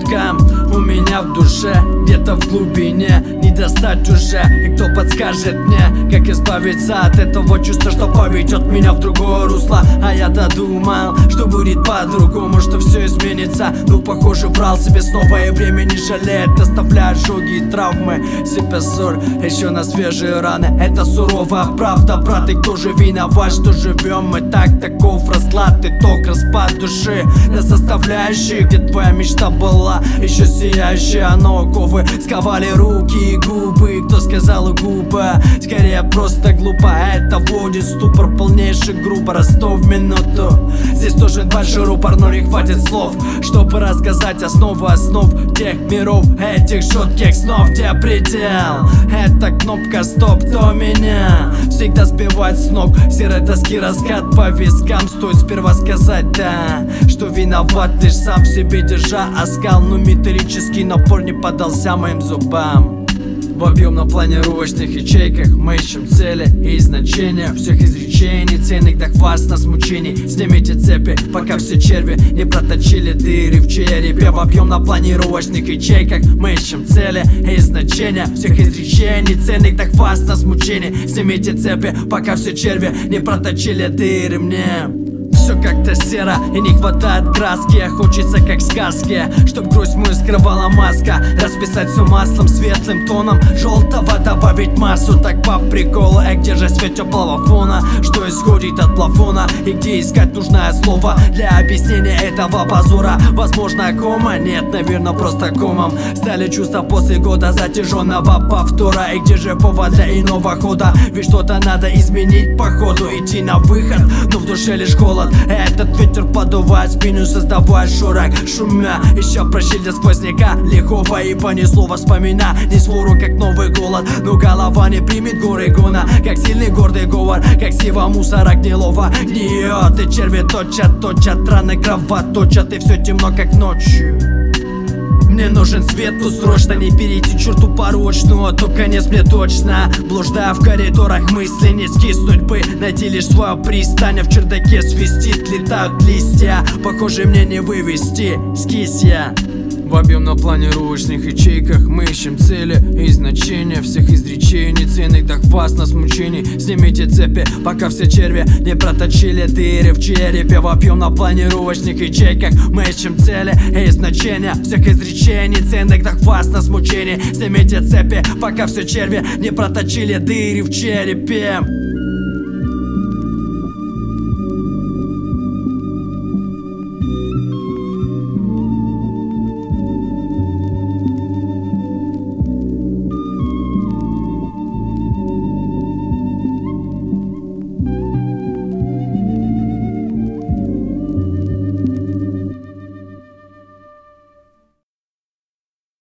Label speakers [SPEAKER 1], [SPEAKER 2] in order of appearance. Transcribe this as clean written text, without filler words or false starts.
[SPEAKER 1] ошибкам. У меня в душе, где-то в глубине, не достать уже. И кто подскажет мне, как избавиться от этого чувства, что поведет меня в другое русло? А я-то думал, что будет по-другому, что все изменится. Ну, похоже, врал себе снова, и время не жалеет, оставляя ожоги и травмы. Сыпя соль еще на свежие раны. Это суровая правда, брат, и кто же виноват, что живем мы так? Таков расклад, итог, распад души на составляющие. Где твоя мечта была, еще сияющая, но оковы сковали руки и губы. Кто сказал губы? Скорее просто глупо. Это вводит в ступор полнейший грубо. Ростов в минуту. Здесь тоже большой рупор, но не хватит слов, чтобы рассказать основу основ тех миров, этих жутких снов. Где предел? Это кнопка стоп. Кто меня всегда сбивает с ног? Серой тоски раскат по вискам. Стоит сперва сказать да, что виноват лишь сам в себе, держа оскал. Но металлический напор не поддался моим зубам. В объемно-планировочных ячейках мы ищем цели и значения всех изречений, ценных до хвастных мучений. Снимите цепи, пока все черви не проточили дыры в черепе. В объемно-планировочных ячейках мы ищем цели и значения всех изречений, ценных до хвастных мучений. Снимите цепи, пока все черви не проточили дыры мне. Все как-то серо и не хватает краски. Хочется как в сказке, чтоб грусть мою скрывала маска. Расписать все маслом, светлым тоном желтого, добавить массу. Так по приколу, где же свет теплого фона? Что исходит от плафона? И где искать нужное слово для объяснения этого позора? Возможно кома? Нет, наверное просто комом стали чувства после года затяженного повтора. И где же повод для иного хода? Ведь что-то надо изменить по ходу, идти на выход, но в душе лишь холод. Этот ветер подувает спину, создавая шорох, шумя, ища прощи для сквозняка лихого. И понесло воспомина, не свору, как новый голод. Но голова не примет горы гона, как сильный гордый говор, как сива мусора гнилого гниет. И черви точат, раны кровоточат, и все темно, как ночью. Мне нужен свет, тут срочно не перейти черту порочную, а то конец мне точно. Блуждая в коридорах мысли, не скиснуть бы, найти лишь свое пристань. В чердаке свистит, летают листья, похоже мне не вывести, скись я. В объемно-планировочных ячейках мы ищем цели и значения всех изречений, ценных до хвастных мучений. Снимите цепи, пока все черви не проточили дыры в черепе. В объемно-планировочных ячейках мы ищем цели и значения всех изречений, ценных до хвастных мучений. Снимите цепи, пока все черви не проточили дыры в черепе.